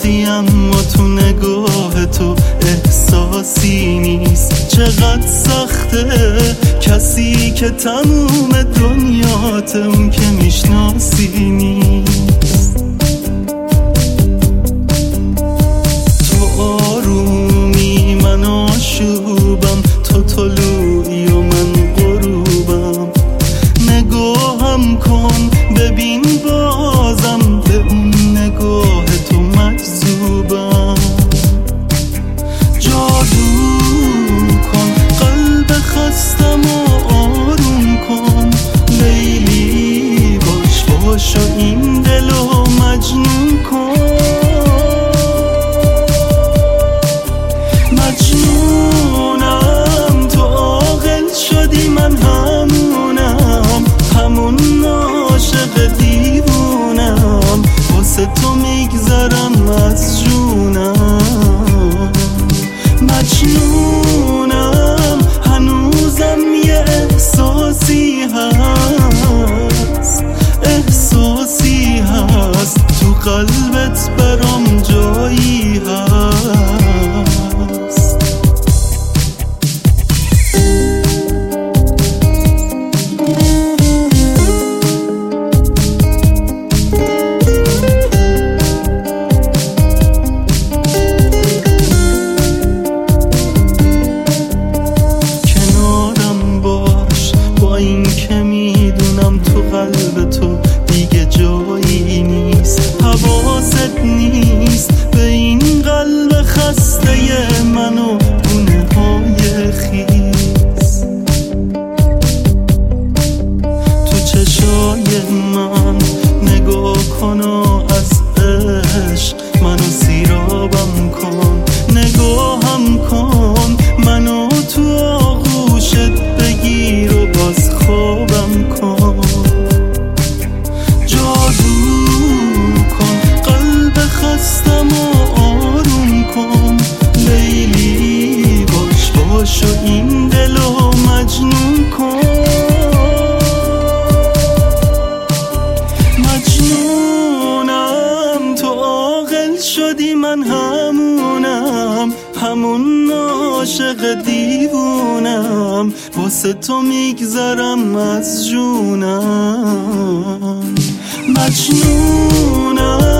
هستی اما تو نگاه تو احساسی نیست. چقدر سخته کسی که تموم دنیات اون که میشناسی نیست. تو آرومی من آشوبم، تو طلوعی و من غروبم. نگاهم کن ببین بازم به اون نگاه تو مجذوبم. جادو کن قلب خستم و آروم کن، لیلی باش و این دلو مجنون کن. مجنونم تو عاقل شدی من همونم، همون عاشق دیوونم، واسه تو میگذرم از جونم. مجنونم هنوزم یه احساسی هست، احساسی هست تو قلبت برام جایی هست. قلب تو دیگه جایی نیست، حواست نیست به این قلب خسته من و گونه های خیس. تو چشای من نگاه کن و از عشق منو سیرابم کن. نگاهم کن منو تو آغوشت بگیر و باز خوابم کن. خستم و آروم کن، لیلی باش و این دلو مجنون کن. مجنونم تو عاقل شدی من همونم، همون عاشق دیوونم، واسه تو میگذرم از جونم. مجنونم